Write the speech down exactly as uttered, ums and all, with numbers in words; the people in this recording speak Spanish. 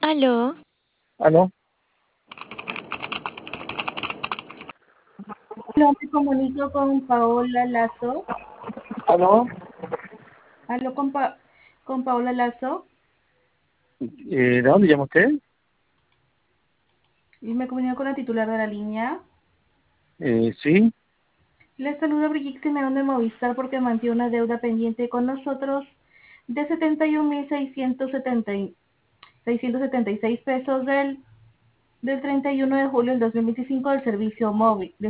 Aló, ¿Aló? Hola, me comunico con Paola Lazo. ¿Aló? Hablo con, Pa- con Paola Lazo Eh, ¿de dónde llama usted? y me comunico con la titular de la línea. Eh, sí. Les saluda Brigitte Simeón de Movistar porque mantiene una deuda pendiente con nosotros de setenta y un mil seiscientos setenta y- seiscientos setenta y seis pesos del, del treinta y uno de julio del dos mil veinticinco del servicio móvil.